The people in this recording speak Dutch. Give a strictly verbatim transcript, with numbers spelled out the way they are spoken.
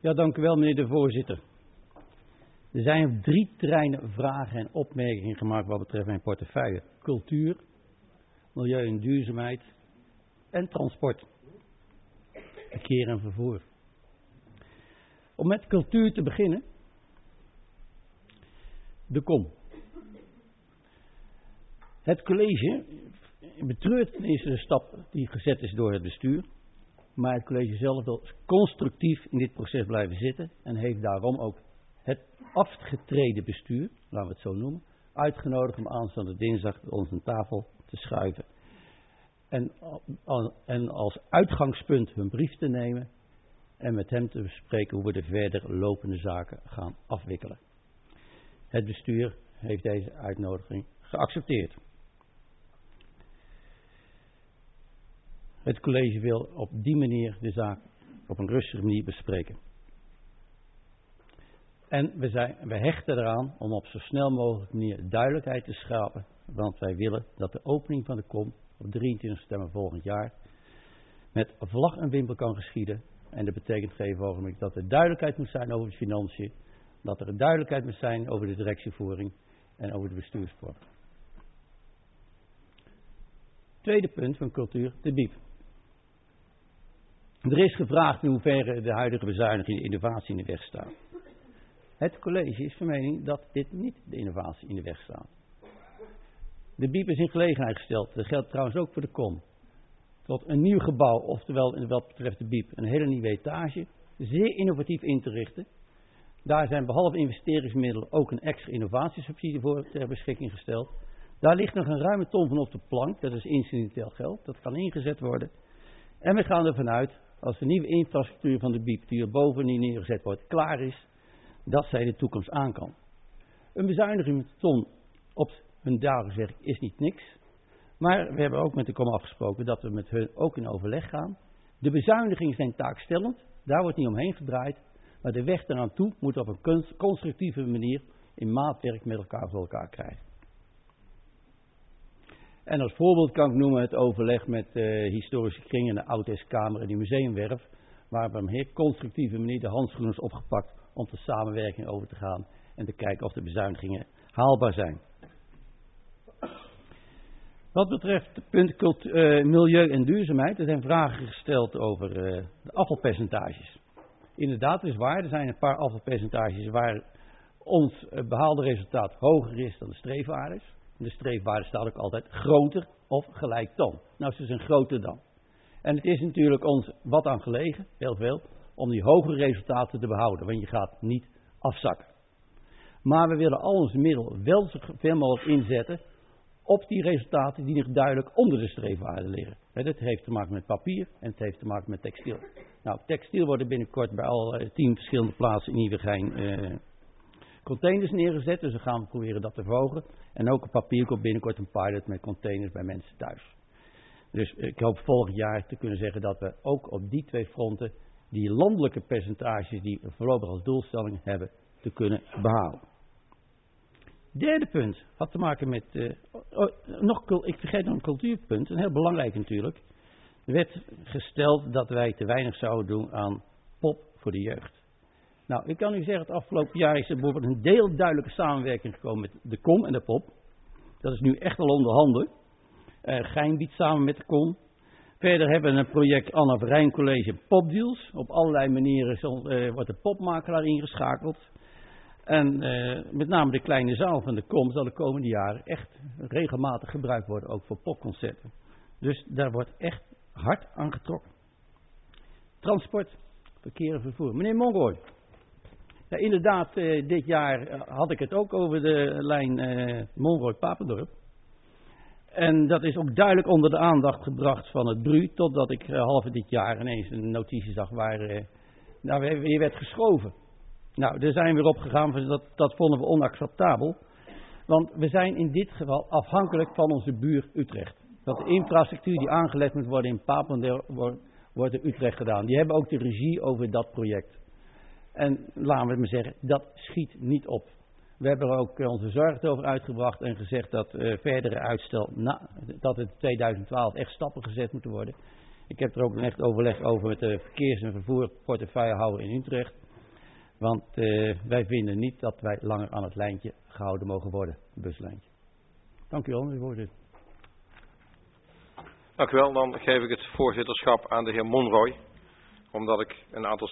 Ja, dank u wel, meneer de voorzitter. Er zijn op drie terreinen vragen en opmerkingen gemaakt wat betreft mijn portefeuille. Cultuur, milieu en duurzaamheid en transport, verkeer en vervoer. Om met cultuur te beginnen. De kom. Het college betreurt ten eerste de stap die gezet is door het bestuur. Maar het college zelf wil constructief in dit proces blijven zitten. En heeft daarom ook het afgetreden bestuur, laten we het zo noemen, uitgenodigd om aanstaande dinsdag bij ons aan tafel te schuiven. En, en als uitgangspunt hun brief te nemen en met hem te bespreken hoe we de verder lopende zaken gaan afwikkelen. Het bestuur heeft deze uitnodiging geaccepteerd. Het college wil op die manier de zaak op een rustige manier bespreken. En we, zijn, we hechten eraan om op zo snel mogelijk manier duidelijkheid te schapen. Want wij willen dat de opening van de kom op drieëntwintig september volgend jaar met vlag en wimpel kan geschieden. En dat betekent geen ogenblik dat er duidelijkheid moet zijn over de financiën. Dat er duidelijkheid moet zijn over de directievoering en over de bestuursvorm. Tweede punt van cultuur, de B I E P. Er is gevraagd in hoeverre de huidige bezuiniging de innovatie in de weg staat. Het college is van mening dat dit niet de innovatie in de weg staat. De B I E P is in gelegenheid gesteld, dat geldt trouwens ook voor de kom, tot een nieuw gebouw, oftewel in wat betreft de B I E P, een hele nieuwe etage, zeer innovatief in te richten. Daar zijn behalve investeringsmiddelen ook een extra innovatiesubsidie voor ter beschikking gesteld. Daar ligt nog een ruime ton van op de plank, dat is incidenteel geld, dat kan ingezet worden. En we gaan ervan uit, als de nieuwe infrastructuur van de B I E P die er bovenin neergezet wordt klaar is, dat zij de toekomst aan kan. Een bezuiniging met een ton op hun dagelijks werk is niet niks. Maar we hebben ook met de kom afgesproken dat we met hun ook in overleg gaan. De bezuinigingen zijn taakstellend, daar wordt niet omheen gedraaid. Maar de weg eraan toe moet op een constructieve manier in maatwerk met elkaar voor elkaar krijgen. En als voorbeeld kan ik noemen het overleg met uh, historische kringen, de Oud-Est-Kamer en de Museumwerf. Waar op een heel constructieve manier de handschoenen is opgepakt om tot samenwerking over te gaan. En te kijken of de bezuinigingen haalbaar zijn. Wat betreft het punt cultu- uh, milieu en duurzaamheid. Er zijn vragen gesteld over uh, de afvalpercentages. Inderdaad, het is waar. Er zijn een paar afvalpercentages waar ons uh, behaalde resultaat hoger is dan de streefwaardes. De streefwaarde staat ook altijd groter of gelijk dan. Nou, ze zijn groter dan. En het is natuurlijk ons wat aan gelegen, heel veel, om die hogere resultaten te behouden. Want je gaat niet afzakken. Maar we willen al onze middelen wel zoveel mogelijk inzetten op die resultaten die nog duidelijk onder de streefwaarde liggen. He, dat heeft te maken met papier en het heeft te maken met textiel. Nou, textiel worden binnenkort bij al tien verschillende plaatsen in Nieuwegein uh, containers neergezet. Dus dan gaan we proberen dat te verhogen. En ook op papier komt binnenkort een pilot met containers bij mensen thuis. Dus ik hoop volgend jaar te kunnen zeggen dat we ook op die twee fronten die landelijke percentages die we voorlopig als doelstelling hebben te kunnen behalen. Derde punt had te maken met, uh, oh, nog, ik vergeet nog een cultuurpunt, een heel belangrijk natuurlijk. Er werd gesteld dat wij te weinig zouden doen aan pop voor de jeugd. Nou, ik kan u zeggen, het afgelopen jaar is er bijvoorbeeld een heel duidelijke samenwerking gekomen met de kom en de pop. Dat is nu echt al onder handen. Uh, Gein biedt samen met de kom. Verder hebben we een project Anna Verijn College Popdeals. Op allerlei manieren uh, wordt de popmakelaar ingeschakeld. En uh, met name de kleine zaal van de kom zal de komende jaren echt regelmatig gebruikt worden, ook voor popconcerten. Dus daar wordt echt hard aan getrokken. Transport, verkeer en vervoer. Meneer Monroy. Ja, inderdaad, uh, dit jaar uh, had ik het ook over de lijn uh, Monroy-Papendorp. En dat is ook duidelijk onder de aandacht gebracht van het B R U, totdat ik uh, halve dit jaar ineens een notitie zag waar uh, nou, weer werd geschoven. Nou, daar zijn we weer op gegaan, dat, dat vonden we onacceptabel. Want we zijn in dit geval afhankelijk van onze buur Utrecht. Dat de infrastructuur die aangelegd moet worden in Papendorp wordt, wordt in Utrecht gedaan. Die hebben ook de regie over dat project. En laten we het maar zeggen, dat schiet niet op. We hebben er ook onze zorg over uitgebracht en gezegd dat uh, verdere uitstel, na, dat het in tweeduizend twaalf echt stappen gezet moeten worden. Ik heb er ook een echt overleg over met de verkeers- en vervoerportefeuillehouder in Utrecht. Want uh, wij vinden niet dat wij langer aan het lijntje gehouden mogen worden, het buslijntje. Dank u wel, meneer voorzitter. Dank u wel. Dan geef ik het voorzitterschap aan de heer Monroy, omdat ik een aantal